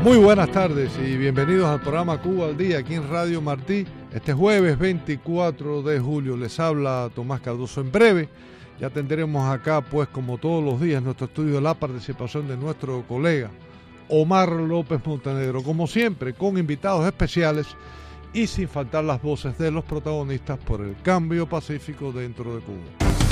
Muy buenas tardes y bienvenidos al programa Cuba al Día aquí en Radio Martí. Este jueves 24 de julio les habla Tomás Cardoso. En breve ya tendremos acá, pues como todos los días, en nuestro estudio la participación de nuestro colega Omar López Montenegro, como siempre con invitados especiales y sin faltar las voces de los protagonistas por el cambio pacífico dentro de Cuba.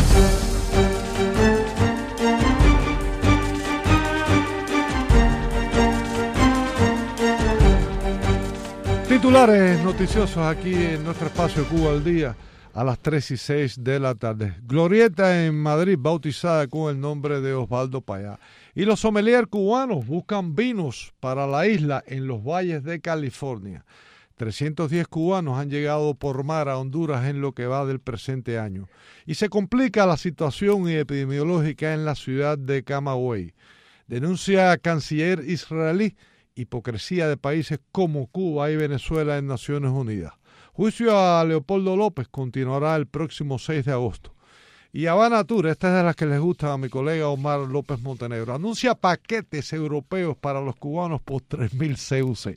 Titulares noticiosos aquí en nuestro espacio Cuba al Día a las 3:06 de la tarde. Glorieta en Madrid bautizada con el nombre de Osvaldo Payá. Y los sommeliers cubanos buscan vinos para la isla en los valles de California. 310 cubanos han llegado por mar a Honduras en lo que va del presente año. Y se complica la situación epidemiológica en la ciudad de Camagüey. Denuncia canciller israelí hipocresía de países como Cuba y Venezuela en Naciones Unidas. Juicio a Leopoldo López continuará el próximo 6 de agosto. Y Habana Tour, esta es de las que les gusta a mi colega Omar López Montenegro, anuncia paquetes europeos para los cubanos por 3.000 CUC.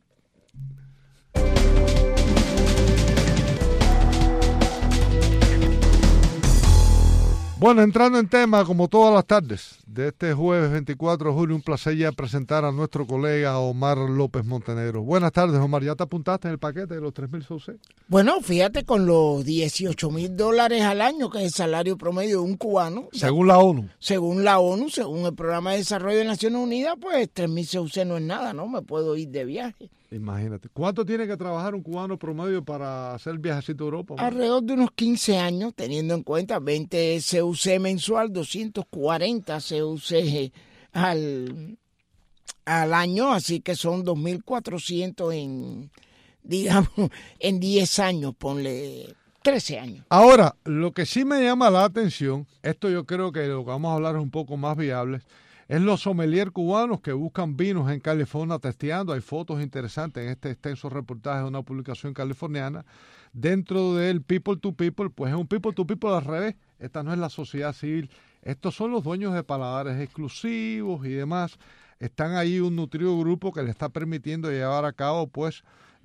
Bueno, entrando en tema, como todas las tardes de este jueves 24 de julio, un placer ya presentar a nuestro colega Omar López Montenegro. Buenas tardes, Omar. ¿Ya te apuntaste en el paquete de los 3.000 CUC? Bueno, fíjate, con los $18,000 al año, que es el salario promedio de un cubano. Según la ONU. Según la ONU, según el Programa de Desarrollo de Naciones Unidas, pues 3.000 CUC no es nada, ¿no? Me puedo ir de viaje. Imagínate. ¿Cuánto tiene que trabajar un cubano promedio para hacer el viajecito a Europa? Alrededor de unos 15 años, teniendo en cuenta 20 CUC mensual, 240 CUC al año, así que son 2.400 en, digamos, en 10 años, ponle 13 años. Ahora, lo que sí me llama la atención, esto yo creo que lo que vamos a hablar es un poco más viable, es los sommeliers cubanos que buscan vinos en California testeando. Hay fotos interesantes en este extenso reportaje de una publicación californiana. Dentro del People to People, pues es un People to People al revés. Esta no es la sociedad civil. Estos son los dueños de paladares exclusivos y demás. Están ahí un nutrido grupo que le está permitiendo llevar a cabo, pues,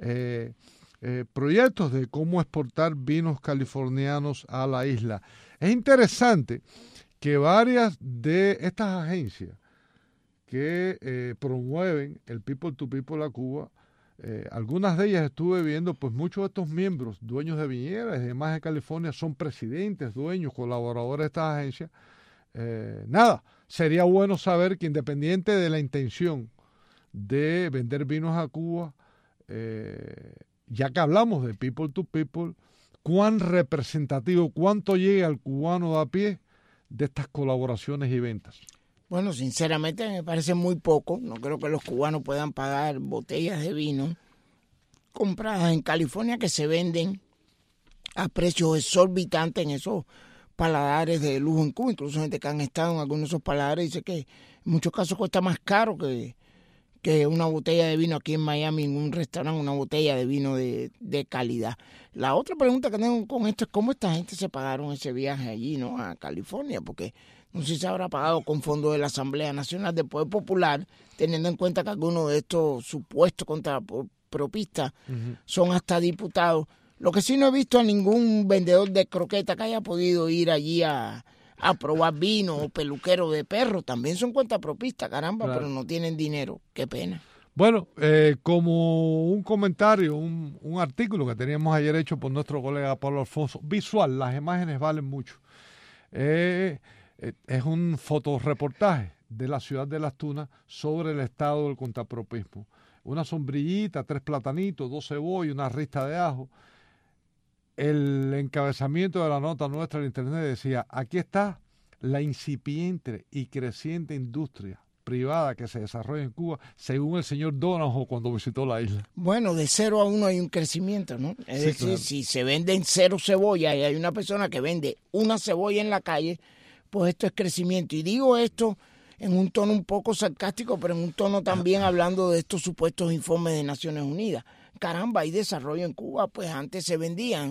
proyectos de cómo exportar vinos californianos a la isla. Es interesante que varias de estas agencias que promueven el People to People a Cuba, algunas de ellas estuve viendo, pues muchos de estos miembros, dueños de viñedas y demás de California, son presidentes, dueños, colaboradores de estas agencias. Nada, sería bueno saber que independiente de la intención de vender vinos a Cuba, ya que hablamos de People to People, cuán representativo, cuánto llega al cubano de a pie de estas colaboraciones y ventas. Bueno, sinceramente me parece muy poco. No creo que los cubanos puedan pagar botellas de vino compradas en California que se venden a precios exorbitantes en esos paladares de lujo en Cuba. Incluso gente que han estado en algunos de esos paladares dice que en muchos casos cuesta más caro que una botella de vino aquí en Miami, en un restaurante, una botella de vino de calidad. La otra pregunta que tengo con esto es cómo esta gente se pagaron ese viaje allí, ¿no? A California, porque no sé si se habrá pagado con fondos de la Asamblea Nacional del Poder Popular, teniendo en cuenta que algunos de estos supuestos contrapropistas son hasta diputados. Lo que sí no he visto a ningún vendedor de croqueta que haya podido ir allí a probar vino, o peluquero de perros, también son cuentapropistas, caramba, claro. Pero no tienen dinero, qué pena. Bueno, como un comentario, un artículo que teníamos ayer hecho por nuestro colega Pablo Alfonso, visual, las imágenes valen mucho. Es un fotoreportaje de la ciudad de Las Tunas sobre el estado del contrapropismo. Una sombrillita, 3 platanitos, 2 cebollas, una rista de ajo. El encabezamiento de la nota nuestra en internet decía: aquí está la incipiente y creciente industria privada que se desarrolla en Cuba, según el señor Donahoe cuando visitó la isla. Bueno, de 0 a 1 hay un crecimiento, ¿no? Es sí, decir, claro. Si se venden 0 cebollas y hay una persona que vende una cebolla en la calle, pues esto es crecimiento. Y digo esto en un tono un poco sarcástico, pero en un tono también hablando de estos supuestos informes de Naciones Unidas. Caramba, hay desarrollo en Cuba, pues antes se vendían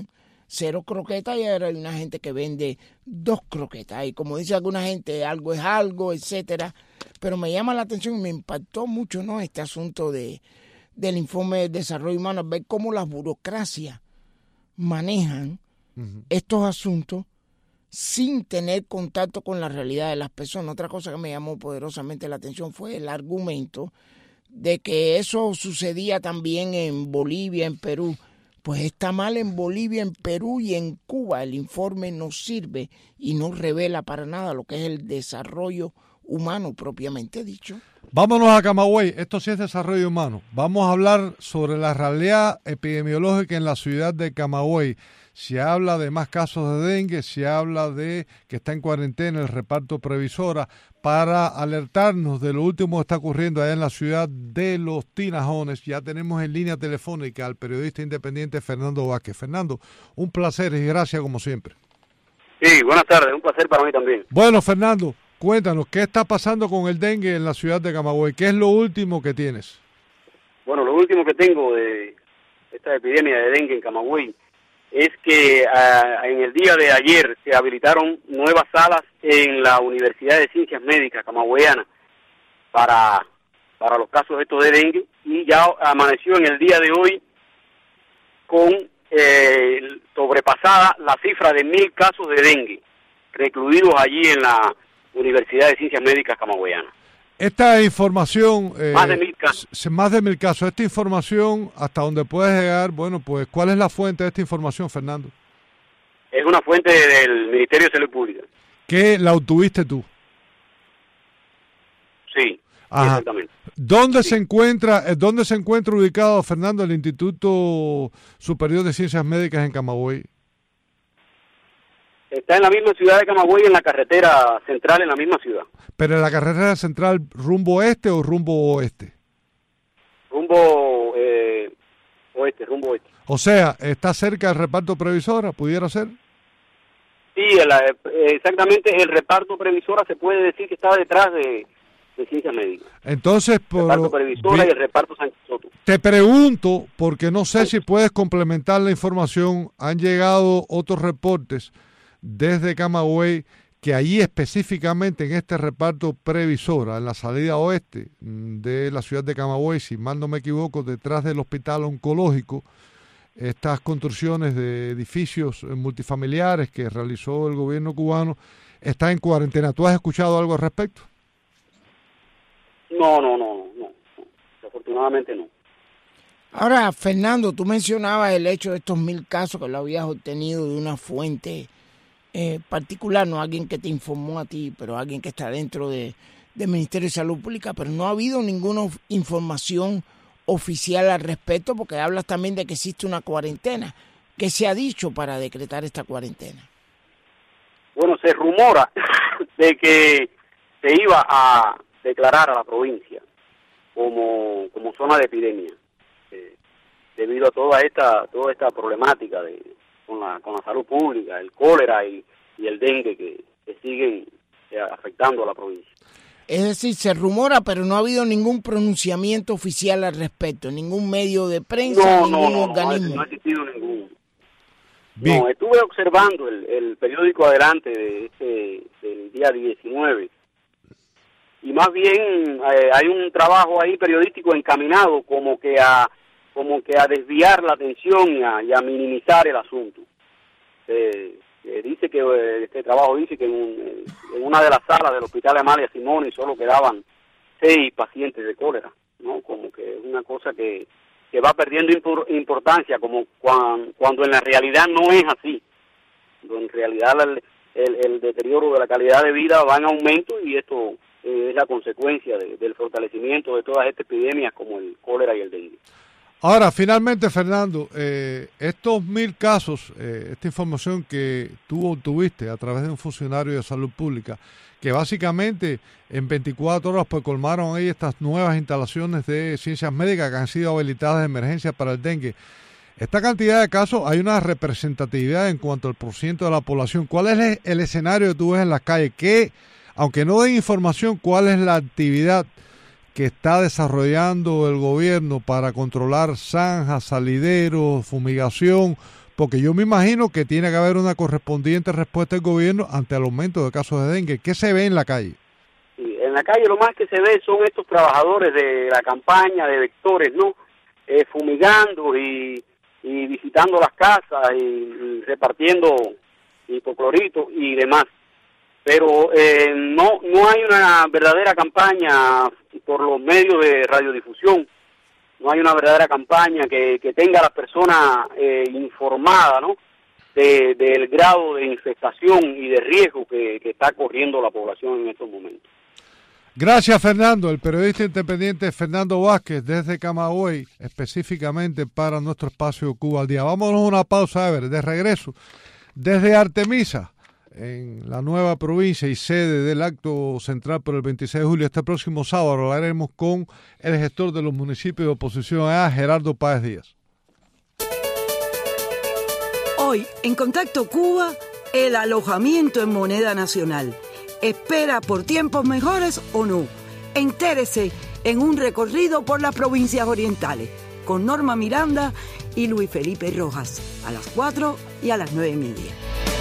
0 croquetas y ahora hay una gente que vende 2 croquetas. Y como dice alguna gente, algo es algo, etcétera. Pero me llama la atención y me impactó mucho, ¿no?, este asunto del informe de desarrollo humano, ver cómo las burocracias manejan estos asuntos sin tener contacto con la realidad de las personas. Otra cosa que me llamó poderosamente la atención fue el argumento de que eso sucedía también en Bolivia, en Perú. Pues está mal en Bolivia, en Perú y en Cuba. El informe no sirve y no revela para nada lo que es el desarrollo humano propiamente dicho. Vámonos a Camagüey, esto sí es desarrollo humano. Vamos a hablar sobre la realidad epidemiológica en la ciudad de Camagüey. Se habla de más casos de dengue, se habla de que está en cuarentena el reparto Previsora para alertarnos de lo último que está ocurriendo allá en la ciudad de Los Tinajones. Ya tenemos en línea telefónica al periodista independiente Fernando Vázquez. Fernando, un placer y gracias como siempre. Sí, buenas tardes, un placer para mí también. Bueno, Fernando, cuéntanos, ¿qué está pasando con el dengue en la ciudad de Camagüey? ¿Qué es lo último que tienes? Bueno, lo último que tengo de esta epidemia de dengue en Camagüey es que en el día de ayer se habilitaron nuevas salas en la Universidad de Ciencias Médicas camagüeyana para los casos estos de dengue, y ya amaneció en el día de hoy con sobrepasada la cifra de 1.000 casos de dengue recluidos allí en la Universidad de Ciencias Médicas camagüeyana. Esta información, más de 1.000 casos. Más de 1.000 casos. Esta información, hasta donde puedes llegar, bueno, pues, ¿cuál es la fuente de esta información, Fernando? Es una fuente del Ministerio de Salud Pública. ¿Qué la obtuviste tú? Sí, ajá, exactamente. ¿Dónde se encuentra ubicado, Fernando, el Instituto Superior de Ciencias Médicas en Camagüey? Está en la misma ciudad de Camagüey, en la carretera central, en la misma ciudad. ¿Pero en la carretera central rumbo este o rumbo oeste? Rumbo oeste, rumbo oeste. O sea, ¿está cerca del reparto Previsora? ¿Pudiera ser? Sí, exactamente, el reparto Previsora se puede decir que está detrás de Ciencias Médicas. Entonces, el reparto Previsora y el reparto San Soto. Te pregunto, porque no sé si puedes complementar la información, han llegado otros reportes desde Camagüey que allí específicamente en este reparto Previsora, en la salida oeste de la ciudad de Camagüey, si mal no me equivoco, detrás del hospital oncológico, estas construcciones de edificios multifamiliares que realizó el gobierno cubano, está en cuarentena. ¿Tú has escuchado algo al respecto? No. Desafortunadamente no. Ahora, Fernando, tú mencionabas el hecho de estos 1.000 casos que lo habías obtenido de una fuente particular, no alguien que te informó a ti, pero alguien que está dentro del Ministerio de Salud Pública, pero no ha habido ninguna información oficial al respecto, porque hablas también de que existe una cuarentena. ¿Qué se ha dicho para decretar esta cuarentena? Bueno, se rumora de que se iba a declarar a la provincia como zona de epidemia, debido a toda esta problemática con la salud pública, el cólera y el dengue que siguen afectando a la provincia. Es decir, se rumora, pero no ha habido ningún pronunciamiento oficial al respecto, ningún medio de prensa, ningún organismo. No ha existido ningún. Bien. No, estuve observando el periódico Adelante del día 19, y más bien hay un trabajo ahí periodístico encaminado como que a desviar la atención y a minimizar el asunto. Dice que este trabajo dice que en una de las salas del hospital Amalia Simoni solo quedaban 6 pacientes de cólera, ¿no? Como que es una cosa que va perdiendo importancia, como cuando en la realidad no es así. En realidad el deterioro de la calidad de vida va en aumento, y esto es la consecuencia del fortalecimiento de todas estas epidemias como el cólera y el dengue. Ahora, finalmente, Fernando, estos 1.000 casos, esta información que tú obtuviste a través de un funcionario de salud pública, que básicamente en 24 horas pues colmaron ahí estas nuevas instalaciones de ciencias médicas que han sido habilitadas de emergencia para el dengue. Esta cantidad de casos, hay una representatividad en cuanto al porciento de la población. ¿Cuál es el escenario que tú ves en las calles? ¿Qué, aunque no den información, cuál es la actividad que está desarrollando el gobierno para controlar zanjas, salideros, fumigación, porque yo me imagino que tiene que haber una correspondiente respuesta del gobierno ante el aumento de casos de dengue. ¿Qué se ve en la calle? Sí, en la calle lo más que se ve son estos trabajadores de la campaña de vectores, ¿no? Fumigando y visitando las casas y repartiendo hipoclorito y demás. Pero no hay una verdadera campaña por los medios de radiodifusión. No hay una verdadera campaña que tenga a las personas informadas, ¿no? Del grado de infestación y de riesgo que está corriendo la población en estos momentos. Gracias, Fernando. El periodista independiente Fernando Vázquez desde Camagüey, específicamente para nuestro espacio Cuba al Día. Vámonos a una pausa, Ever. De regreso desde Artemisa, en la nueva provincia y sede del acto central por el 26 de julio. Este próximo sábado hablaremos con el gestor de los municipios de oposición allá, Gerardo Páez Díaz. Hoy, en Contacto Cuba, el alojamiento en moneda nacional. ¿Espera por tiempos mejores o no? Entérese en un recorrido por las provincias orientales con Norma Miranda y Luis Felipe Rojas a las 4 y a las 9:30.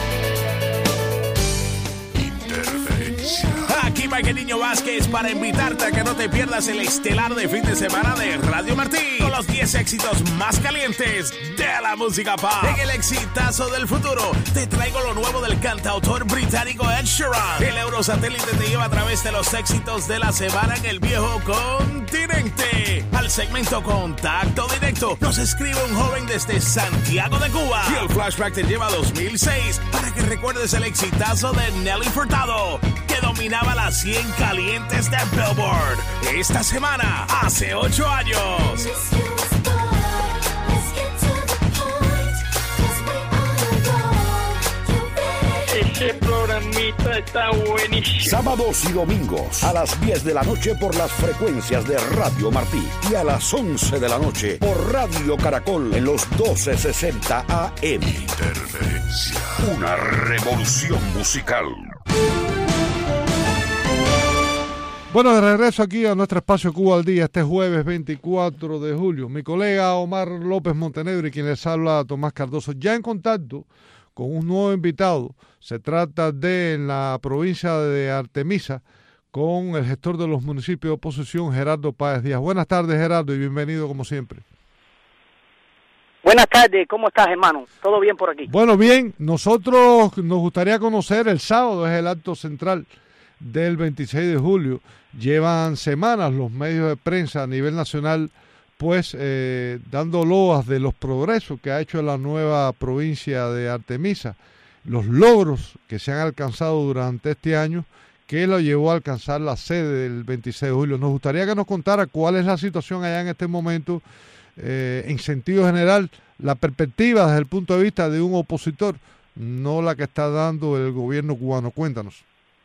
Aquí Mike Niño Vázquez para invitarte a que no te pierdas el estelar de fin de semana de Radio Martí con los 10 éxitos más calientes de la música pop. En el exitazo del futuro te traigo lo nuevo del cantautor británico Ed Sheeran. El Eurosatélite te lleva a través de los éxitos de la semana en el viejo continente. Al segmento Contacto Directo nos escribe un joven desde Santiago de Cuba y el flashback te lleva a 2006 para que recuerdes el exitazo de Nelly Furtado que dominaba las 100 calientes de Billboard esta semana, hace 8 años. Ese programita está buenísimo. Sábados y domingos a las 10 de la noche por las frecuencias de Radio Martí y a las 11 de la noche por Radio Caracol en los 1260 AM. Interferencia. Una revolución musical. Bueno, de regreso aquí a nuestro espacio Cuba al Día, este jueves 24 de julio. Mi colega Omar López Montenegro y quien les habla Tomás Cardoso, ya en contacto con un nuevo invitado. Se trata de en la provincia de Artemisa con el gestor de los municipios de oposición, Gerardo Páez Díaz. Buenas tardes, Gerardo, y bienvenido como siempre. Buenas tardes, ¿cómo estás, hermano? ¿Todo bien por aquí? Bueno, bien, nosotros nos gustaría conocer, el sábado es el acto central del 26 de julio. Llevan semanas los medios de prensa a nivel nacional pues dando loas de los progresos que ha hecho la nueva provincia de Artemisa, los logros que se han alcanzado durante este año que lo llevó a alcanzar la sede del 26 de julio. Nos gustaría que nos contara cuál es la situación allá en este momento, en sentido general, la perspectiva desde el punto de vista de un opositor, no la que está dando el gobierno cubano. Cuéntanos.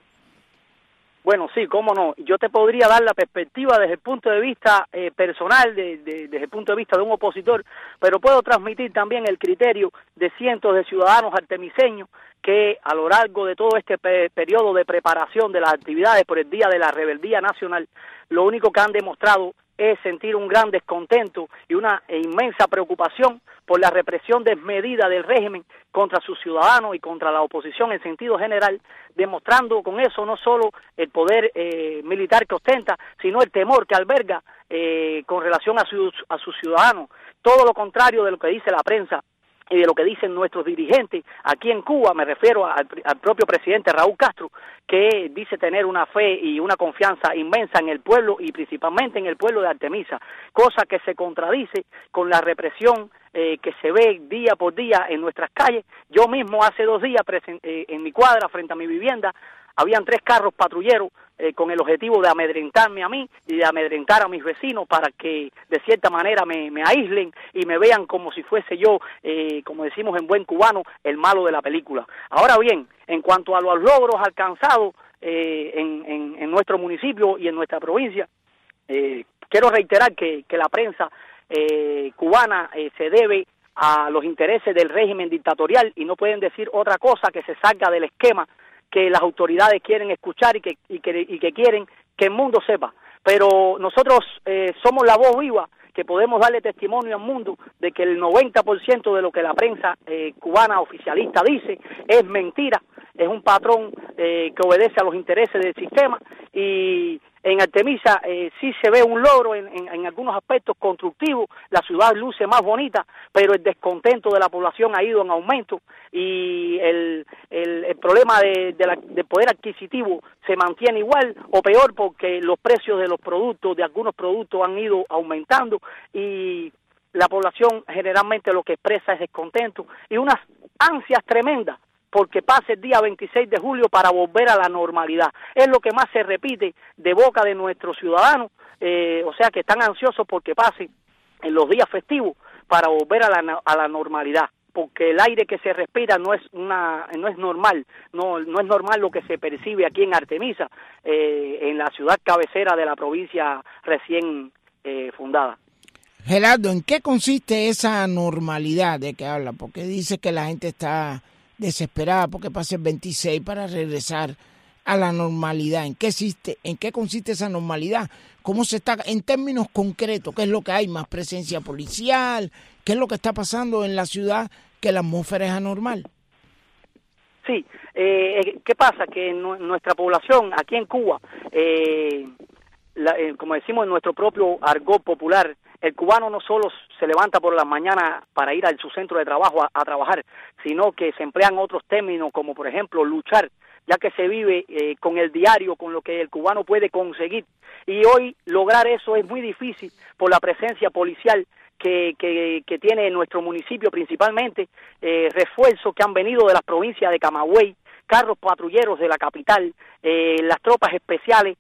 Bueno, sí, cómo no. Yo te podría dar la perspectiva desde el punto de vista personal, desde el punto de vista de un opositor, pero puedo transmitir también el criterio de cientos de ciudadanos artemiseños que a lo largo de todo este periodo de preparación de las actividades por el Día de la Rebeldía Nacional, lo único que han demostrado es sentir un gran descontento y una inmensa preocupación por la represión desmedida del régimen contra sus ciudadanos y contra la oposición en sentido general, demostrando con eso no solo el poder militar que ostenta, sino el temor que alberga con relación a sus ciudadanos. Todo lo contrario de lo que dice la prensa y de lo que dicen nuestros dirigentes aquí en Cuba. Me refiero al propio presidente Raúl Castro, que dice tener una fe y una confianza inmensa en el pueblo y principalmente en el pueblo de Artemisa, cosa que se contradice con la represión que se ve día por día en nuestras calles. Yo mismo hace 2 días en mi cuadra frente a mi vivienda habían 3 carros patrulleros con el objetivo de amedrentarme a mí y de amedrentar a mis vecinos para que de cierta manera me aíslen y me vean como si fuese yo, como decimos en buen cubano, el malo de la película. Ahora bien, en cuanto a los logros alcanzados en nuestro municipio y en nuestra provincia, quiero reiterar que la prensa cubana se debe a los intereses del régimen dictatorial y no pueden decir otra cosa que se salga del esquema que las autoridades quieren escuchar y que quieren que el mundo sepa. Pero nosotros somos la voz viva que podemos darle testimonio al mundo de que el 90% de lo que la prensa cubana oficialista dice es mentira, es un patrón que obedece a los intereses del sistema. Y en Artemisa sí se ve un logro en algunos aspectos constructivos, la ciudad luce más bonita, pero el descontento de la población ha ido en aumento y el problema del poder adquisitivo se mantiene igual o peor, porque los precios de los productos, de algunos productos, han ido aumentando y la población generalmente lo que expresa es descontento y unas ansias tremendas porque pase el día 26 de julio para volver a la normalidad. Es lo que más se repite de boca de nuestros ciudadanos, o sea que están ansiosos porque pase en los días festivos para volver a la normalidad, porque el aire que se respira no es normal, no es normal lo que se percibe aquí en Artemisa, en la ciudad cabecera de la provincia recién fundada. Gerardo, ¿en qué consiste esa normalidad de que habla? Porque dice que la gente está desesperada porque pase el 26 para regresar a la normalidad. ¿En qué consiste esa normalidad? ¿Cómo se está, en términos concretos, qué es lo que hay? ¿Más presencia policial? ¿Qué es lo que está pasando en la ciudad que la atmósfera es anormal? Sí, ¿qué pasa? Que nuestra población aquí en Cuba, como decimos en nuestro propio argot popular, el cubano no solo se levanta por la mañana para ir a su centro de trabajo a trabajar, sino que se emplean otros términos como, por ejemplo, luchar, ya que se vive con el diario, con lo que el cubano puede conseguir. Y hoy lograr eso es muy difícil por la presencia policial que tiene nuestro municipio, principalmente refuerzos que han venido de las provincias de Camagüey, carros patrulleros de la capital, las tropas especiales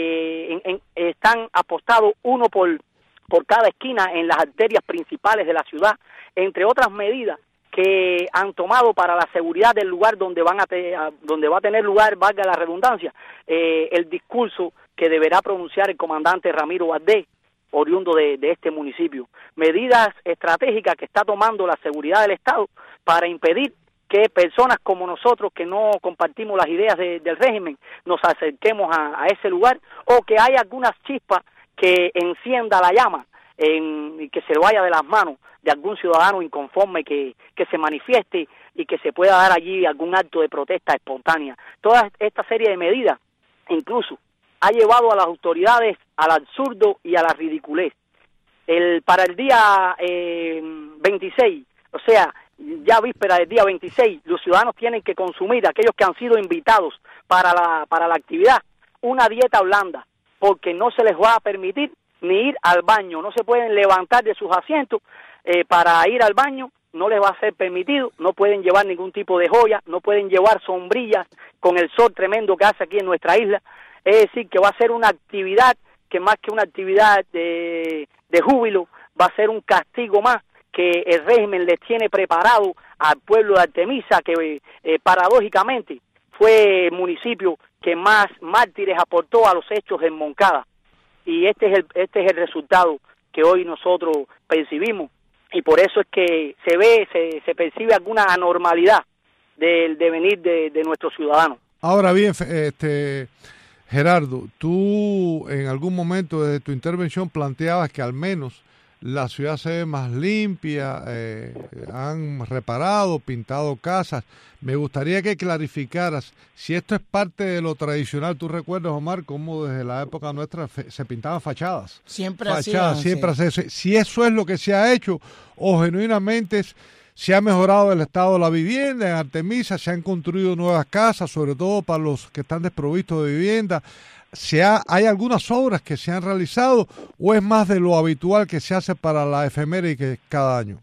están apostados uno por cada esquina en las arterias principales de la ciudad, entre otras medidas que han tomado para la seguridad del lugar donde va a tener lugar, valga la redundancia, el discurso que deberá pronunciar el comandante Ramiro Valdés, oriundo de este municipio. Medidas estratégicas que está tomando la seguridad del Estado para impedir que personas como nosotros, que no compartimos las ideas del régimen, nos acerquemos a ese lugar, o que haya algunas chispas que encienda la llama y que se vaya de las manos de algún ciudadano inconforme que se manifieste y que se pueda dar allí algún acto de protesta espontánea. Toda esta serie de medidas incluso ha llevado a las autoridades al absurdo y a la ridiculez. Para el día 26, o sea, ya víspera del día 26, los ciudadanos tienen que consumir, aquellos que han sido invitados para la actividad, una dieta blanda, porque no se les va a permitir ni ir al baño, no se pueden levantar de sus asientos para ir al baño, no les va a ser permitido, no pueden llevar ningún tipo de joya, no pueden llevar sombrillas con el sol tremendo que hace aquí en nuestra isla. Es decir, que va a ser una actividad que más que una actividad de júbilo, va a ser un castigo más que el régimen les tiene preparado al pueblo de Artemisa, que paradójicamente fue el municipio que más mártires aportó a los hechos en Moncada. Y este es el resultado que hoy nosotros percibimos, y por eso es que se percibe alguna anormalidad del devenir de nuestros ciudadanos. Ahora bien, Gerardo, tú en algún momento de tu intervención planteabas que al menos la ciudad se ve más limpia, han reparado, pintado casas. Me gustaría que clarificaras si esto es parte de lo tradicional. ¿Tú recuerdas, Omar, cómo desde la época nuestra se pintaban fachadas? Siempre Si eso es lo que se ha hecho o genuinamente se ha mejorado el estado de la vivienda en Artemisa, se han construido nuevas casas, sobre todo para los que están desprovistos de vivienda. ¿Hay algunas obras que se han realizado o es más de lo habitual que se hace para la efeméride cada año?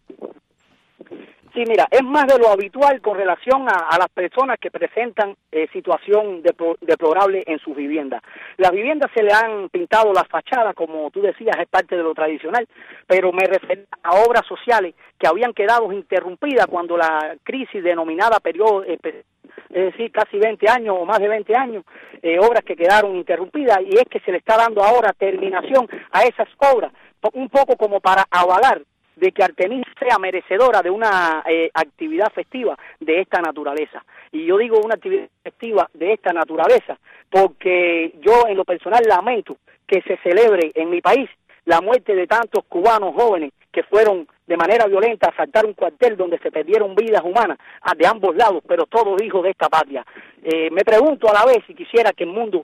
Sí, mira, es más de lo habitual con relación a las personas que presentan situación deplorable en sus viviendas. Las viviendas se le han pintado las fachadas, como tú decías, es parte de lo tradicional, pero me refiero a obras sociales que habían quedado interrumpidas cuando la crisis denominada periodo, es decir, casi 20 años o más de 20 años, obras que quedaron interrumpidas, y es que se le está dando ahora terminación a esas obras, un poco como para avalar de que Artemisa sea merecedora de una actividad festiva de esta naturaleza. Y yo digo una actividad festiva de esta naturaleza porque yo en lo personal lamento que se celebre en mi país la muerte de tantos cubanos jóvenes que fueron de manera violenta a asaltar un cuartel donde se perdieron vidas humanas de ambos lados, pero todos hijos de esta patria. Me pregunto a la vez, si quisiera que el mundo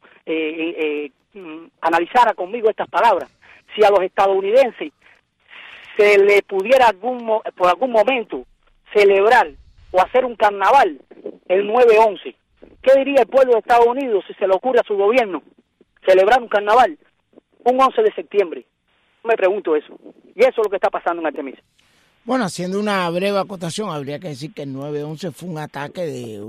analizara conmigo estas palabras, si a los estadounidenses se le pudiera por algún momento celebrar o hacer un carnaval el 9/11. ¿Qué diría el pueblo de Estados Unidos si se le ocurre a su gobierno celebrar un carnaval un 11 de septiembre? Me pregunto eso. Y eso es lo que está pasando en Artemisa. Bueno, haciendo una breve acotación, habría que decir que el 9/11 fue un ataque de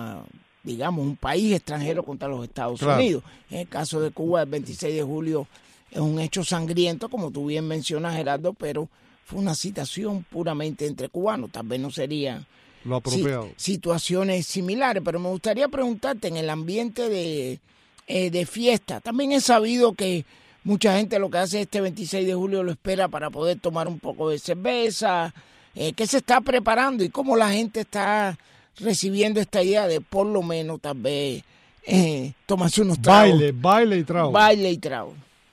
un país extranjero contra los Estados Unidos. En el caso de Cuba, el 26 de julio es un hecho sangriento, como tú bien mencionas, Gerardo, pero fue una situación puramente entre cubanos. Tal vez no sería lo apropiado. Situaciones similares, pero me gustaría preguntarte, en el ambiente de fiesta, también he sabido que mucha gente lo que hace este 26 de julio lo espera para poder tomar un poco de cerveza. ¿Qué se está preparando y cómo la gente está recibiendo esta idea de por lo menos tal vez tomarse unos tragos? Baile y trago. Baile y trago.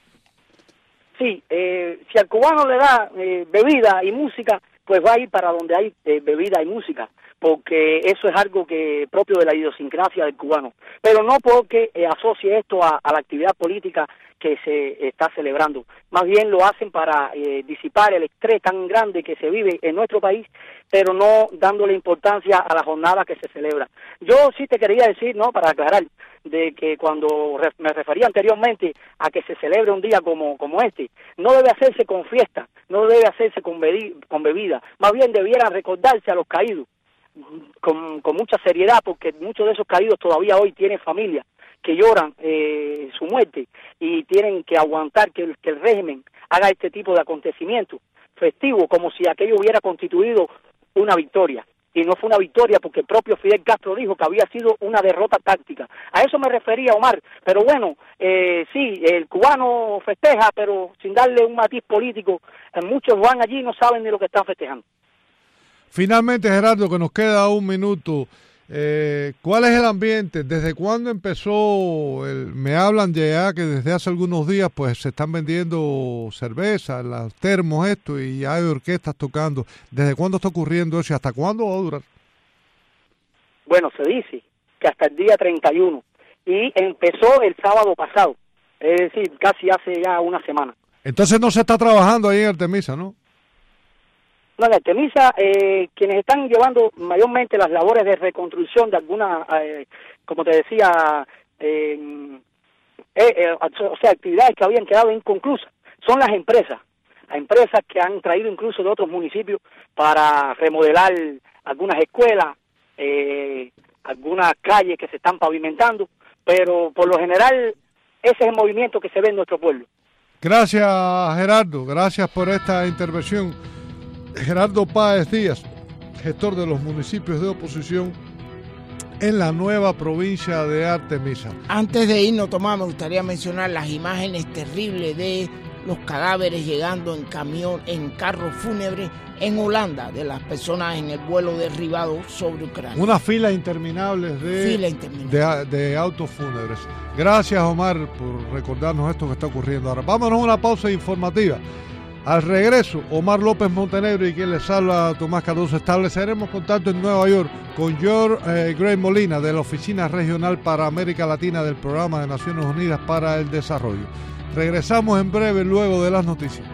Sí, si al cubano le da bebida y música, pues va a ir para donde hay bebida y música, porque eso es algo que propio de la idiosincrasia del cubano, pero no porque asocie esto a la actividad política que se está celebrando. Más bien lo hacen para disipar el estrés tan grande que se vive en nuestro país, pero no dándole importancia a la jornada que se celebra. Yo sí te quería decir, no, para aclarar, de que cuando me refería anteriormente a que se celebre un día como este, no debe hacerse con fiesta, no debe hacerse con bebida, más bien debiera recordarse a los caídos con mucha seriedad, porque muchos de esos caídos todavía hoy tienen familia que lloran su muerte y tienen que aguantar que el régimen haga este tipo de acontecimientos festivos como si aquello hubiera constituido una victoria. Y no fue una victoria porque el propio Fidel Castro dijo que había sido una derrota táctica. A eso me refería, Omar. Pero bueno, sí, el cubano festeja, pero sin darle un matiz político. Muchos van allí y no saben ni lo que están festejando. Finalmente, Gerardo, que nos queda un minuto, ¿cuál es el ambiente? ¿Desde cuándo empezó? Me hablan ya que desde hace algunos días pues se están vendiendo cerveza, los termos, y hay orquestas tocando. ¿Desde cuándo está ocurriendo eso y hasta cuándo va a durar? Bueno, se dice que hasta el día 31 y empezó el sábado pasado, es decir, casi hace ya una semana. Entonces no se está trabajando ahí en Artemisa, ¿no? No, en Artemisa, quienes están llevando mayormente las labores de reconstrucción de algunas, como te decía, o sea, actividades que habían quedado inconclusas, son las empresas que han traído incluso de otros municipios para remodelar algunas escuelas, algunas calles que se están pavimentando, pero por lo general ese es el movimiento que se ve en nuestro pueblo. Gracias, Gerardo, gracias por esta intervención. Gerardo Páez Díaz, gestor de los municipios de oposición en la nueva provincia de Artemisa. Antes de irnos, Tomás, me gustaría mencionar las imágenes terribles de los cadáveres llegando en camión, en carros fúnebres en Holanda, de las personas en el vuelo derribado sobre Ucrania. Una fila interminable de autos fúnebres. Gracias, Omar, por recordarnos esto que está ocurriendo ahora. Vámonos a una pausa informativa. Al regreso, Omar López Montenegro y quien les habla, Tomás Cardoso. Estableceremos contacto en Nueva York con George Gray Molina de la Oficina Regional para América Latina del Programa de Naciones Unidas para el Desarrollo. Regresamos en breve luego de las noticias.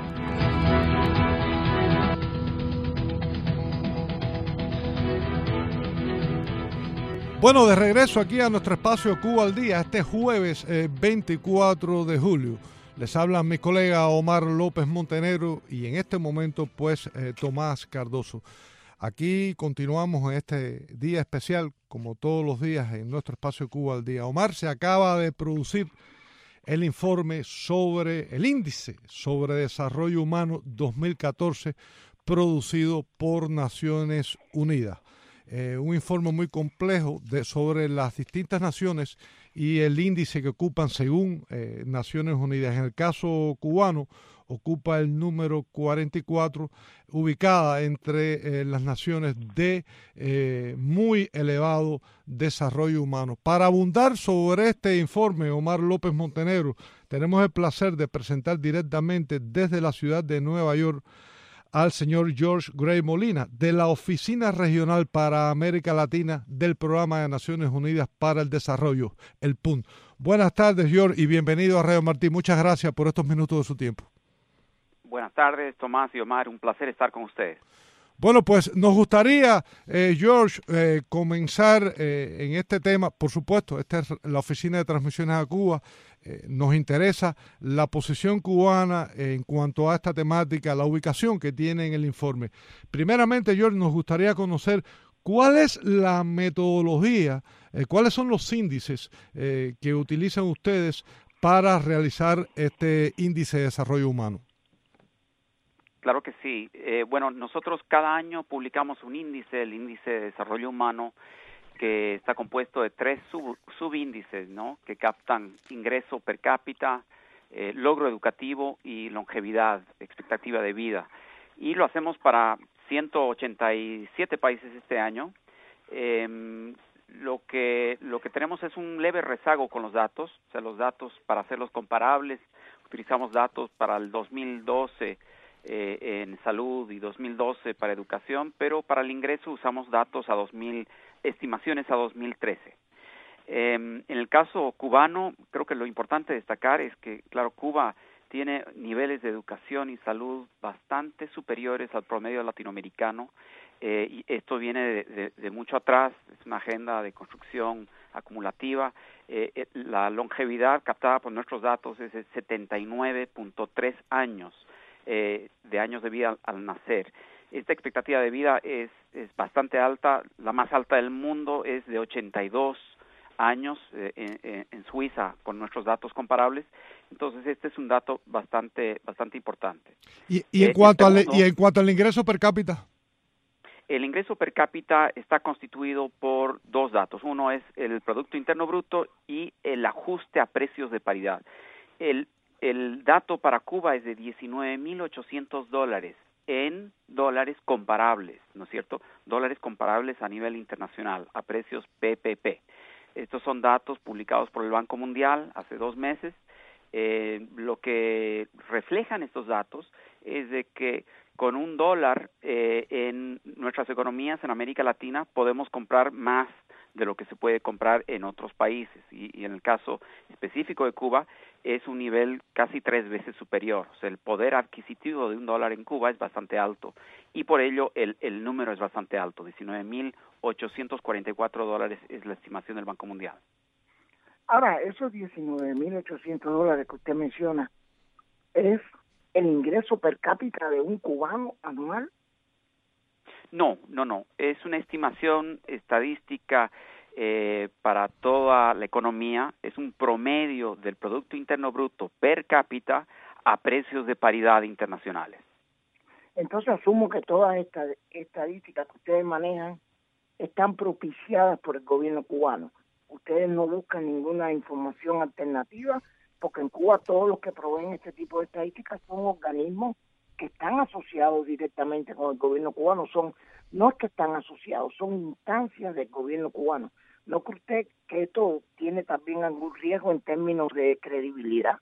Bueno, de regreso aquí a nuestro espacio Cuba al Día, este jueves 24 de julio. Les habla mi colega Omar López Montenegro y en este momento pues Tomás Cardoso. Aquí continuamos en este día especial, como todos los días en nuestro espacio Cuba al Día. Omar, se acaba de producir el informe sobre el índice sobre desarrollo humano 2014 producido por Naciones Unidas. Un informe muy complejo sobre las distintas naciones y el índice que ocupan según Naciones Unidas. En el caso cubano ocupa el número 44, ubicada entre las naciones de muy elevado desarrollo humano. Para abundar sobre este informe, Omar López Montenegro, tenemos el placer de presentar directamente desde la ciudad de Nueva York al señor George Gray Molina, de la Oficina Regional para América Latina del Programa de Naciones Unidas para el Desarrollo, el PUN. Buenas tardes, George, y bienvenido a Radio Martí. Muchas gracias por estos minutos de su tiempo. Buenas tardes, Tomás y Omar. Un placer estar con ustedes. Bueno, pues nos gustaría, George, comenzar en este tema. Por supuesto, esta es la Oficina de Transmisiones a Cuba. Nos interesa la posición cubana en cuanto a esta temática, la ubicación que tiene en el informe. Primeramente, George, nos gustaría conocer cuál es la metodología, cuáles son los índices que utilizan ustedes para realizar este índice de desarrollo humano. Claro que sí. Bueno, nosotros cada año publicamos un índice, el índice de desarrollo humano, que está compuesto de 3 subíndices, ¿no? Que captan ingreso per cápita, logro educativo y longevidad, expectativa de vida. Y lo hacemos para 187 países este año. Lo que tenemos es un leve rezago con los datos, o sea, los datos para hacerlos comparables, utilizamos datos para el 2012 en salud y 2012 para educación, pero para el ingreso usamos datos estimaciones a 2013. En el caso cubano, creo que lo importante destacar es que, claro, Cuba tiene niveles de educación y salud bastante superiores al promedio latinoamericano, y esto viene de mucho atrás, es una agenda de construcción acumulativa. La longevidad captada por nuestros datos es de 79.3 años de años de vida al nacer. Esta expectativa de vida es bastante alta, la más alta del mundo es de 82 años en Suiza con nuestros datos comparables. Entonces este es un dato bastante importante. ¿Y en cuanto al ingreso per cápita? El ingreso per cápita está constituido por 2 datos. Uno es el Producto Interno Bruto y el ajuste a precios de paridad. El dato para Cuba es de $19,800 en dólares comparables, ¿no es cierto? Dólares comparables a nivel internacional, a precios PPP. Estos son datos publicados por el Banco Mundial hace 2 meses. Lo que reflejan estos datos es de que con $1 en nuestras economías en América Latina podemos comprar más de lo que se puede comprar en otros países, y en el caso específico de Cuba es un nivel casi 3 veces superior. O sea, el poder adquisitivo de $1 en Cuba es bastante alto y por ello el número es bastante alto. $19,844 es la estimación del Banco Mundial. Ahora, esos $19,800 que usted menciona, ¿es el ingreso per cápita de un cubano anual? No. Es una estimación estadística para toda la economía. Es un promedio del Producto Interno Bruto per cápita a precios de paridad internacionales. Entonces asumo que todas estas estadísticas que ustedes manejan están propiciadas por el gobierno cubano. Ustedes no buscan ninguna información alternativa, porque en Cuba todos los que proveen este tipo de estadísticas son organismos que están asociados directamente con el gobierno cubano. No es que están asociados, son instancias del gobierno cubano. ¿No cree usted que esto tiene también algún riesgo en términos de credibilidad?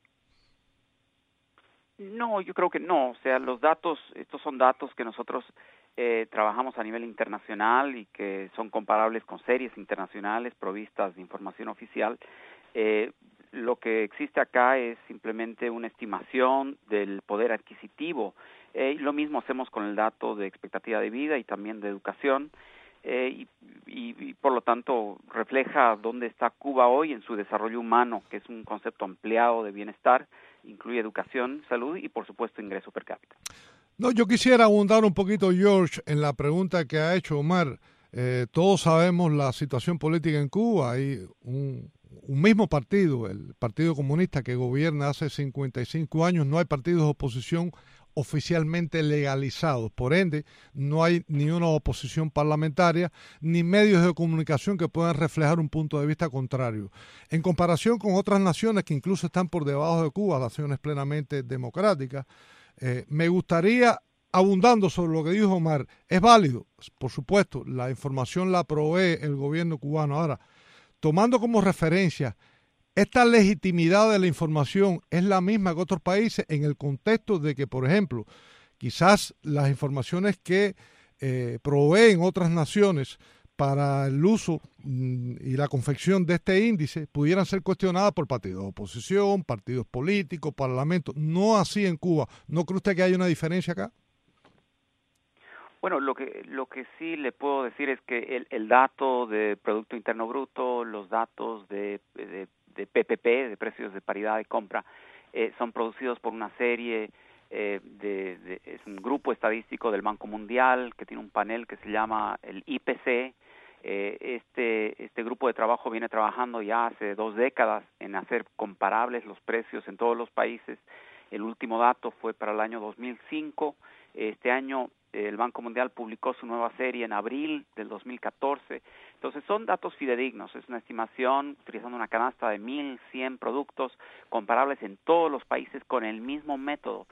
No, yo creo que no. O sea, estos son datos que nosotros trabajamos a nivel internacional y que son comparables con series internacionales provistas de información oficial. Lo que existe acá es simplemente una estimación del poder adquisitivo. Lo mismo hacemos con el dato de expectativa de vida y también de educación, y por lo tanto refleja dónde está Cuba hoy en su desarrollo humano, que es un concepto ampliado de bienestar, incluye educación, salud y por supuesto ingreso per cápita. No, yo quisiera abundar un poquito, George, en la pregunta que ha hecho Omar. Todos sabemos la situación política en Cuba. Hay un mismo partido, el Partido Comunista, que gobierna hace 55 años. No hay partidos de oposición oficialmente legalizados. Por ende, no hay ni una oposición parlamentaria ni medios de comunicación que puedan reflejar un punto de vista contrario. En comparación con otras naciones que incluso están por debajo de Cuba, naciones plenamente democráticas, me gustaría, abundando sobre lo que dijo Omar, es válido, por supuesto, la información la provee el gobierno cubano. Ahora, tomando como referencia, esta legitimidad de la información es la misma que otros países en el contexto de que, por ejemplo, quizás las informaciones que proveen otras naciones para el uso y la confección de este índice pudieran ser cuestionadas por partidos de oposición, partidos políticos, parlamentos. No así en Cuba. ¿No cree usted que hay una diferencia acá? Bueno, lo que sí le puedo decir es que el dato de Producto Interno Bruto, los datos de PPP, de precios de paridad de compra, son producidos por una serie es un grupo estadístico del Banco Mundial que tiene un panel que se llama el IPC. Este grupo de trabajo viene trabajando ya hace 2 décadas en hacer comparables los precios en todos los países. El último dato fue para el año 2005. Este año el Banco Mundial publicó su nueva serie en abril del 2014. Entonces son datos fidedignos, es una estimación utilizando una canasta de 1.100 productos comparables en todos los países con el mismo método.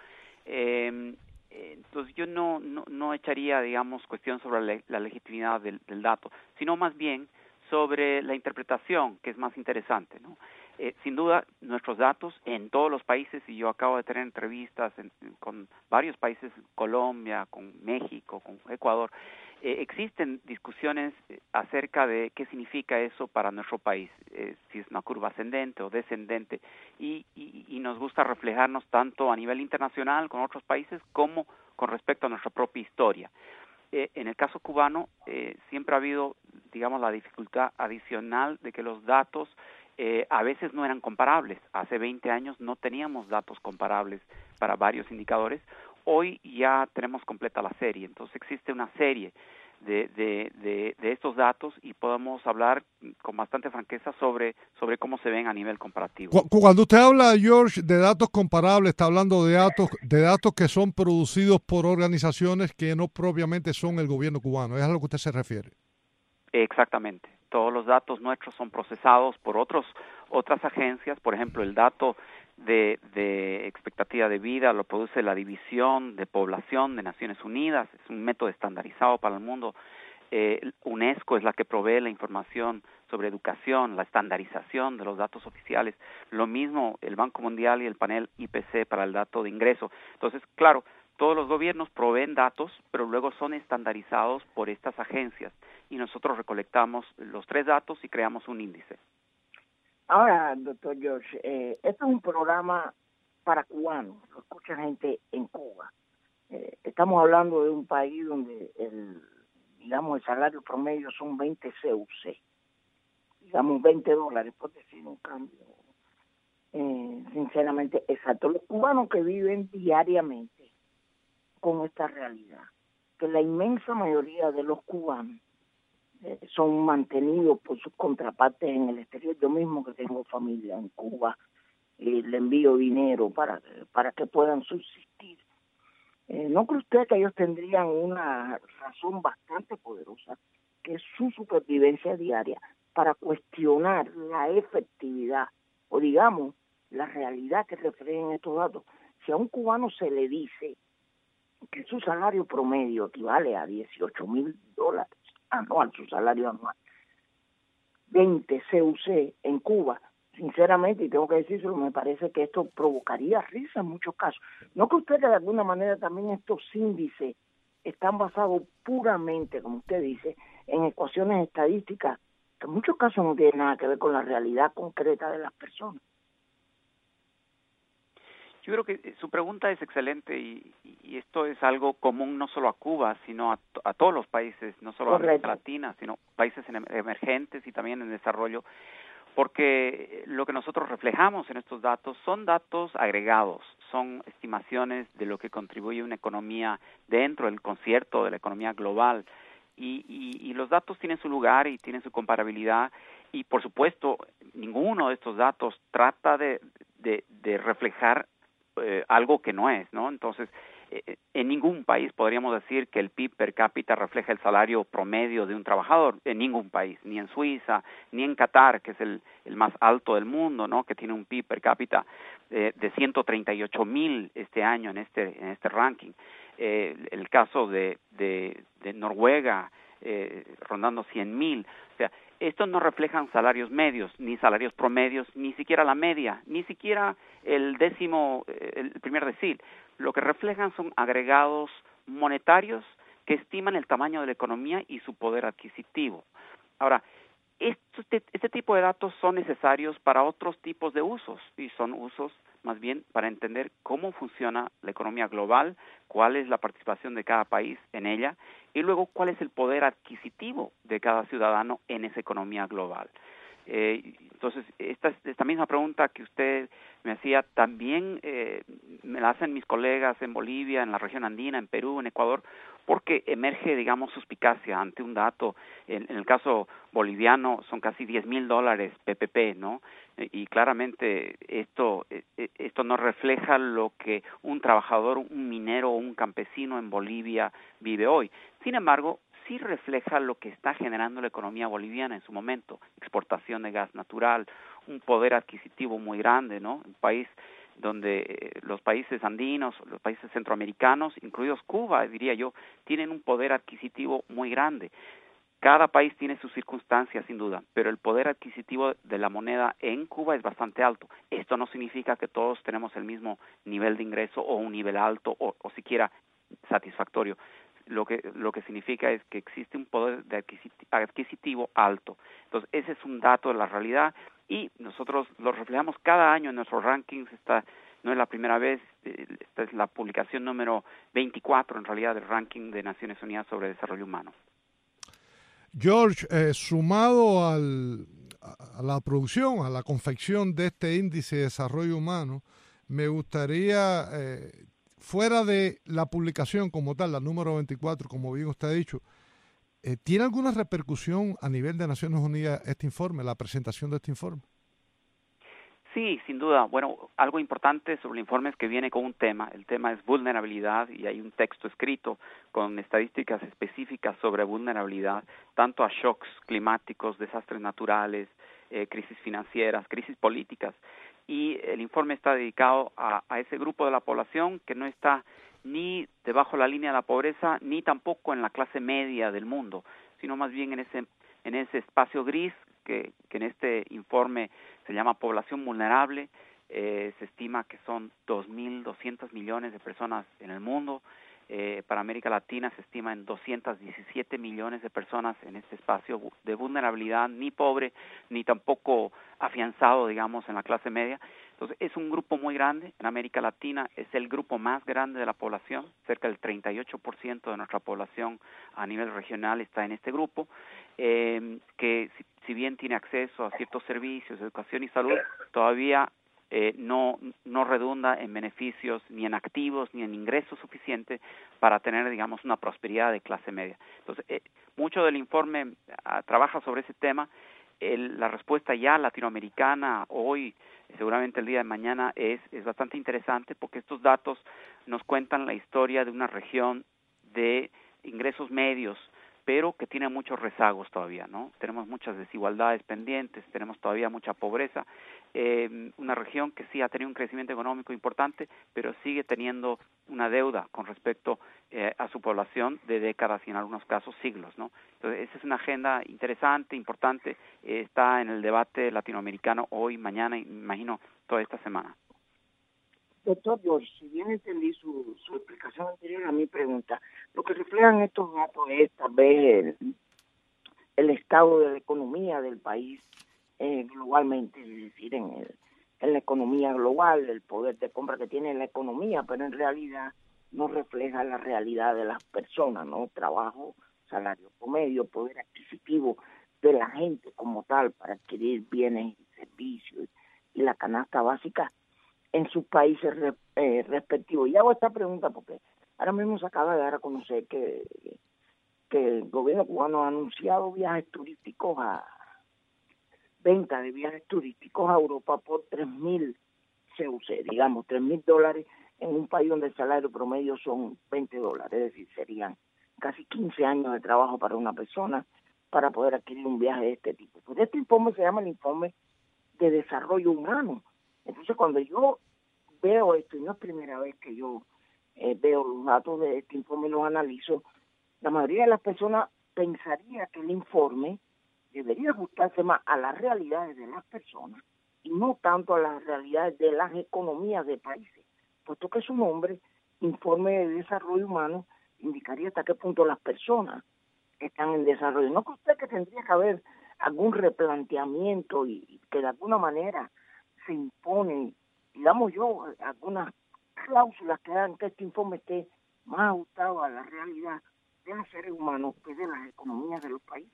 Entonces yo no echaría, digamos, cuestión sobre la legitimidad del dato, sino más bien sobre la interpretación, que es más interesante, ¿no? Sin duda, nuestros datos en todos los países, y yo acabo de tener entrevistas con varios países, Colombia, con México, con Ecuador, existen discusiones acerca de qué significa eso para nuestro país, si es una curva ascendente o descendente, y nos gusta reflejarnos tanto a nivel internacional con otros países como con respecto a nuestra propia historia. En el caso cubano, siempre ha habido, digamos, la dificultad adicional de que los datos a veces no eran comparables. Hace 20 años no teníamos datos comparables para varios indicadores. Hoy ya tenemos completa la serie, entonces existe una serie de estos datos y podemos hablar con bastante franqueza sobre cómo se ven a nivel comparativo. Cuando usted habla, George, de datos comparables, está hablando de datos que son producidos por organizaciones que no propiamente son el gobierno cubano. ¿Es a lo que usted se refiere? Exactamente. Todos los datos nuestros son procesados por otras agencias. Por ejemplo, el dato de expectativa de vida lo produce la División de Población de Naciones Unidas. Es un método estandarizado para el mundo. UNESCO es la que provee la información sobre educación, la estandarización de los datos oficiales. Lo mismo el Banco Mundial y el panel IPC para el dato de ingreso. Entonces, claro, todos los gobiernos proveen datos, pero luego son estandarizados por estas agencias y nosotros recolectamos los 3 datos y creamos un índice. Ahora, doctor George, esto es un programa para cubanos, lo escucha gente en Cuba. Estamos hablando de un país donde el salario promedio son 20 CUC, digamos $20, por decir un cambio sinceramente exacto. Los cubanos que viven diariamente con esta realidad, que la inmensa mayoría de los cubanos son mantenidos por sus contrapartes en el exterior. Yo mismo que tengo familia en Cuba, le envío dinero para que puedan subsistir. ¿No cree usted que ellos tendrían una razón bastante poderosa, que es su supervivencia diaria, para cuestionar la efectividad o, digamos, la realidad que reflejan estos datos? Si a un cubano se le dice que su salario promedio equivale a $18,000 anual, su salario anual, 20 CUC en Cuba, sinceramente, y tengo que decirlo, me parece que esto provocaría risa en muchos casos. ¿No que usted de alguna manera también estos índices están basados puramente, como usted dice, en ecuaciones estadísticas que en muchos casos no tienen nada que ver con la realidad concreta de las personas? Yo creo que su pregunta es excelente y esto es algo común no solo a Cuba, sino a todos los países, no solo a América Latina, sino países emergentes y también en desarrollo, porque lo que nosotros reflejamos en estos datos son datos agregados, son estimaciones de lo que contribuye una economía dentro del concierto de la economía global y los datos tienen su lugar y tienen su comparabilidad y por supuesto ninguno de estos datos trata de reflejar algo que no es, ¿no? Entonces, En ningún país podríamos decir que el PIB per cápita refleja el salario promedio de un trabajador, en ningún país, ni en Suiza, ni en Qatar, que es el más alto del mundo, ¿no? Que tiene un PIB per cápita de 138,000 este año en este ranking. El caso de Noruega, rondando 100,000. O sea, estos no reflejan salarios medios, ni salarios promedios, ni siquiera la media, ni siquiera el primer decil. Lo que reflejan son agregados monetarios que estiman el tamaño de la economía y su poder adquisitivo. Ahora, este tipo de datos son necesarios para otros tipos de usos, y son usos más bien para entender cómo funciona la economía global, cuál es la participación de cada país en ella, y luego cuál es el poder adquisitivo de cada ciudadano en esa economía global. Entonces, esta misma pregunta que usted me hacía, también me la hacen mis colegas en Bolivia, en la región andina, en Perú, en Ecuador, porque emerge, digamos, suspicacia ante un dato. En el caso boliviano son casi $10,000 PPP, ¿no? Y claramente esto no refleja lo que un trabajador, un minero o un campesino en Bolivia vive hoy. Sin embargo, sí refleja lo que está generando la economía boliviana en su momento: exportación de gas natural, un poder adquisitivo muy grande, ¿no? Un país donde los países andinos, los países centroamericanos, incluidos Cuba, diría yo, tienen un poder adquisitivo muy grande. Cada país tiene sus circunstancias, sin duda, pero el poder adquisitivo de la moneda en Cuba es bastante alto. Esto no significa que todos tenemos el mismo nivel de ingreso o un nivel alto o siquiera satisfactorio. Lo que significa es que existe un poder adquisitivo alto. Entonces, ese es un dato de la realidad y nosotros lo reflejamos cada año en nuestros rankings. Esta no es la primera vez, esta es la publicación número 24 en realidad del ranking de Naciones Unidas sobre Desarrollo Humano. George, sumado a la producción, a la confección de este índice de desarrollo humano, me gustaría, fuera de la publicación como tal, la número 24, como bien usted ha dicho, ¿tiene alguna repercusión a nivel de Naciones Unidas este informe, la presentación de este informe? Sí, sin duda. Bueno, algo importante sobre el informe es que viene con un tema. El tema es vulnerabilidad y hay un texto escrito con estadísticas específicas sobre vulnerabilidad, tanto a shocks climáticos, desastres naturales, crisis financieras, crisis políticas. Y el informe está dedicado a ese grupo de la población que no está ni debajo de la línea de la pobreza, ni tampoco en la clase media del mundo, sino más bien en ese espacio gris que en este informe se llama población vulnerable. Se estima que son 2.200 millones de personas en el mundo. Para América Latina se estima en 217 millones de personas en este espacio de vulnerabilidad, ni pobre, ni tampoco afianzado, digamos, en la clase media. Entonces, es un grupo muy grande. En América Latina es el grupo más grande de la población. Cerca del 38% de nuestra población a nivel regional está en este grupo, que si bien tiene acceso a ciertos servicios, educación y salud, todavía no redunda en beneficios, ni en activos, ni en ingresos suficientes para tener, digamos, una prosperidad de clase media. Entonces, mucho del informe trabaja sobre ese tema. La respuesta ya latinoamericana hoy, seguramente el día de mañana, es bastante interesante porque estos datos nos cuentan la historia de una región de ingresos medios, pero que tiene muchos rezagos todavía, ¿no? Tenemos muchas desigualdades pendientes, tenemos todavía mucha pobreza, una región que sí ha tenido un crecimiento económico importante, pero sigue teniendo una deuda con respecto a su población de décadas y en algunos casos siglos, ¿no? Entonces, esa es una agenda interesante, importante, está en el debate latinoamericano hoy, mañana, y me imagino toda esta semana. Doctor George, si bien entendí su explicación anterior a mi pregunta, lo que reflejan estos datos es tal vez el estado de la economía del país globalmente, es decir, en la economía global, el poder de compra que tiene la economía, pero en realidad no refleja la realidad de las personas, ¿no? Trabajo, salario promedio, poder adquisitivo de la gente como tal para adquirir bienes y servicios y la canasta básica en sus países respectivos. Y hago esta pregunta porque ahora mismo se acaba de dar a conocer que el gobierno cubano ha anunciado viajes turísticos venta de viajes turísticos a Europa por 3.000 CUC, digamos, $3.000 en un país donde el salario promedio son $20, es decir, serían casi 15 años de trabajo para una persona para poder adquirir un viaje de este tipo. Pues este informe se llama el informe de desarrollo humano. Entonces, cuando yo veo esto, y no es primera vez que yo veo los datos de este informe y los analizo, la mayoría de las personas pensaría que el informe debería ajustarse más a las realidades de las personas y no tanto a las realidades de las economías de países, puesto que su nombre, informe de desarrollo humano, indicaría hasta qué punto las personas están en desarrollo. ¿No cree usted que tendría que haber algún replanteamiento y que de alguna manera se impone, digamos yo, algunas cláusulas que hagan que este informe esté más ajustado a la realidad de los seres humanos que de las economías de los países?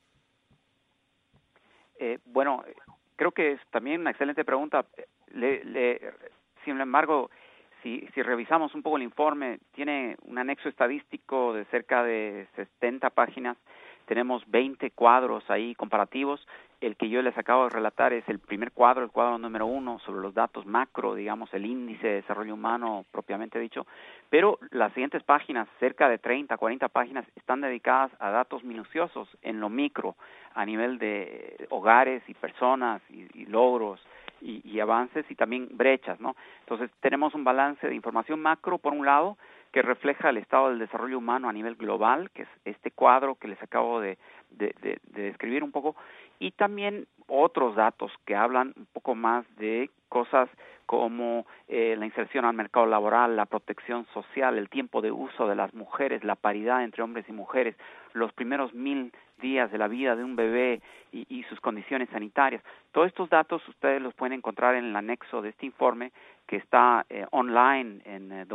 Bueno, creo que es también una excelente pregunta. Sin embargo, si revisamos un poco el informe, tiene un anexo estadístico de cerca de 70 páginas. Tenemos 20 cuadros ahí comparativos. El que yo les acabo de relatar es el primer cuadro, el cuadro número 1, sobre los datos macro, digamos, el índice de desarrollo humano propiamente dicho. Pero las siguientes páginas, cerca de 30, 40 páginas, están dedicadas a datos minuciosos en lo micro, a nivel de hogares y personas y logros y avances y también brechas, ¿no? Entonces tenemos un balance de información macro, por un lado, que refleja el estado del desarrollo humano a nivel global, que es este cuadro que les acabo de describir un poco, y también otros datos que hablan un poco más de cosas como la inserción al mercado laboral, la protección social, el tiempo de uso de las mujeres, la paridad entre hombres y mujeres, los primeros 1000 días de la vida de un bebé y sus condiciones sanitarias. Todos estos datos ustedes los pueden encontrar en el anexo de este informe que está online en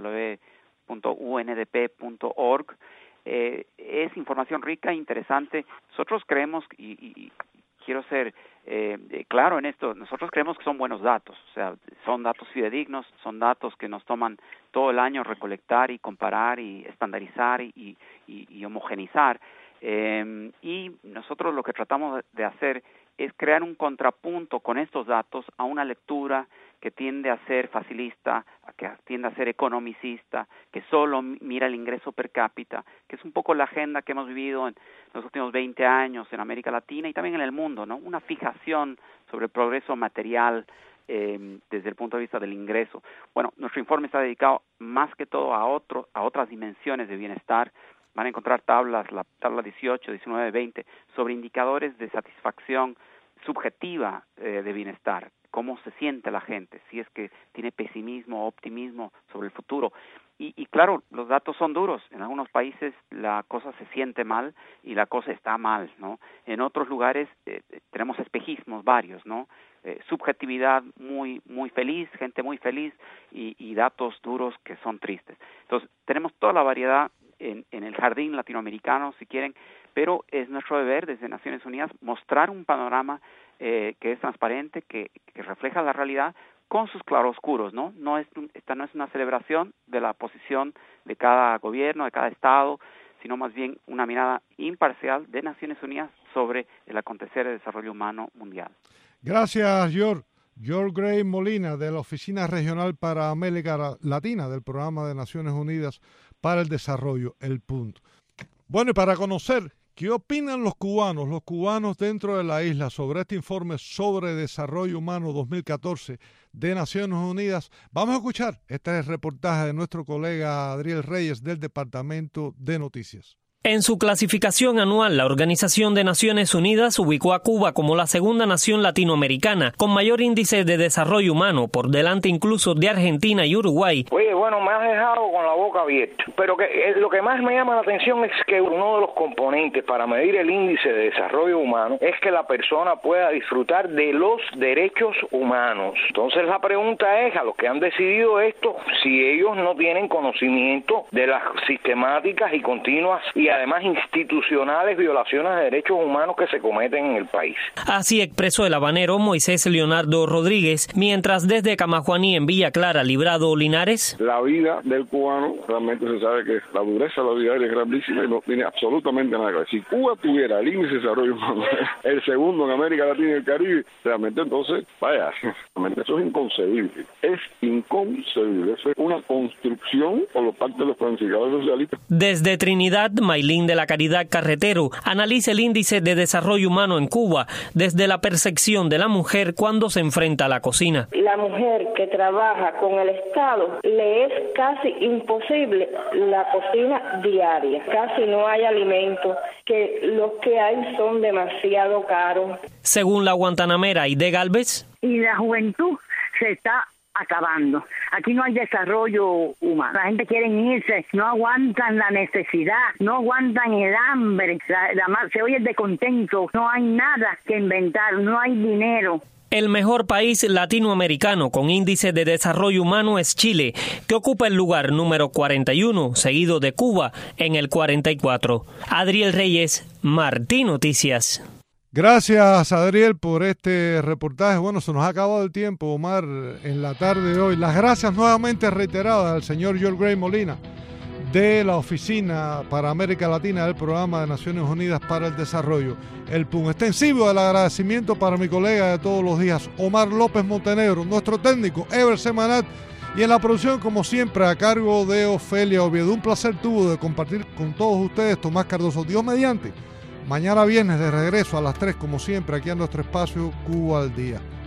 www.undp.org. Es información rica e interesante. Nosotros creemos, y quiero ser claro en esto, nosotros creemos que son buenos datos, o sea, son datos fidedignos, son datos que nos toman todo el año recolectar y comparar y estandarizar y homogenizar. Y nosotros lo que tratamos de hacer es crear un contrapunto con estos datos a una lectura que tiende a ser facilista, que tiende a ser economicista, que solo mira el ingreso per cápita, que es un poco la agenda que hemos vivido en los últimos 20 años en América Latina y también en el mundo, ¿no? Una fijación sobre el progreso material desde el punto de vista del ingreso. Bueno, nuestro informe está dedicado más que todo a otras dimensiones de bienestar. Van a encontrar tablas, la tabla 18, 19, 20, sobre indicadores de satisfacción subjetiva de bienestar, cómo se siente la gente, si es que tiene pesimismo o optimismo sobre el futuro. Y claro, los datos son duros. En algunos países la cosa se siente mal y la cosa está mal, ¿no? En otros lugares tenemos espejismos varios, ¿no? Subjetividad muy feliz, gente muy feliz y datos duros que son tristes. Entonces, tenemos toda la variedad en el jardín latinoamericano, si quieren, pero es nuestro deber desde Naciones Unidas mostrar un panorama que es transparente, que refleja la realidad con sus claroscuros, ¿no? Esta no es una celebración de la posición de cada gobierno, de cada estado, sino más bien una mirada imparcial de Naciones Unidas sobre el acontecer del desarrollo humano mundial. Gracias, George. George Gray Molina, de la Oficina Regional para América Latina del Programa de Naciones Unidas para el Desarrollo, El Punto. Bueno, y para conocer qué opinan los cubanos dentro de la isla sobre este informe sobre desarrollo humano 2014 de Naciones Unidas, vamos a escuchar este reportaje de nuestro colega Adriel Reyes del Departamento de Noticias. En su clasificación anual, la Organización de Naciones Unidas ubicó a Cuba como la segunda nación latinoamericana con mayor índice de desarrollo humano, por delante incluso de Argentina y Uruguay. Oye, bueno, me has dejado con la boca abierta, pero lo que más me llama la atención es que uno de los componentes para medir el índice de desarrollo humano es que la persona pueda disfrutar de los derechos humanos. Entonces la pregunta es a los que han decidido esto, si ellos no tienen conocimiento de las sistemáticas y continuas y y además institucionales violaciones de derechos humanos que se cometen en el país. Así expresó el habanero Moisés Leonardo Rodríguez, mientras desde Camajuaní en Villa Clara, Librado Linares. La vida del cubano, realmente se sabe que la dureza de la vida es grandísima y no tiene absolutamente nada que ver. Si Cuba tuviera el índice de desarrollo humano, el segundo en América Latina y el Caribe, realmente entonces, vaya, realmente eso es inconcebible. Es inconcebible. Eso es una construcción por parte de los planificadores socialistas. Desde Trinidad, Maylin de la Caridad Carretero analiza el índice de desarrollo humano en Cuba desde la percepción de la mujer cuando se enfrenta a la cocina. La mujer que trabaja con el Estado le es casi imposible la cocina diaria. Casi no hay alimentos, que los que hay son demasiado caros. Según la guantanamera Aide Galvez. Y la juventud se está acabando. Aquí no hay desarrollo humano. La gente quiere irse, no aguantan la necesidad, no aguantan el hambre, se oye el descontento, no hay nada que inventar, no hay dinero. El mejor país latinoamericano con índice de desarrollo humano es Chile, que ocupa el lugar número 41, seguido de Cuba en el 44. Adriel Reyes, Martí Noticias. Gracias, Adriel, por este reportaje. Bueno, se nos ha acabado el tiempo, Omar, en la tarde de hoy. Las gracias nuevamente reiteradas al señor George Gray Molina de la Oficina para América Latina del Programa de Naciones Unidas para el Desarrollo, el PUN. Extensivo del agradecimiento para mi colega de todos los días, Omar López Montenegro, nuestro técnico, Ever Semanat, y en la producción, como siempre, a cargo de Ofelia Oviedo. Un placer tuvo de compartir con todos ustedes, Tomás Cardoso. Dios mediante. Mañana viernes de regreso a las 3, como siempre, aquí en nuestro espacio Cuba al Día.